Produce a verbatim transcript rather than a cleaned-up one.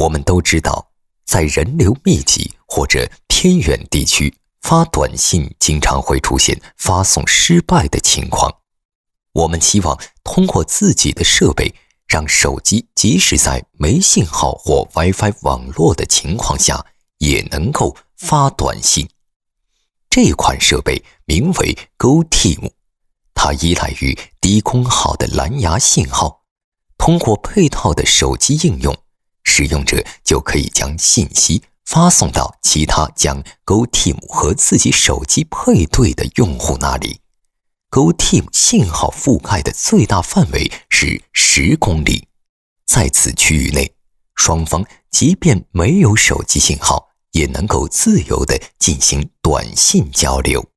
我们都知道，在人流密集或者偏远地区，发短信经常会出现发送失败的情况。我们希望通过自己的设备，让手机即使在没信号或 WiFi 网络的情况下，也能够发短信。这款设备名为 GoTeam， 它依赖于低空号的蓝牙信号，通过配套的手机应用，使用者就可以将信息发送到其他将 GoTeam 和自己手机配对的用户那里。GoTeam 信号覆盖的最大范围是十公里，在此区域内，双方即便没有手机信号，也能够自由地进行短信交流。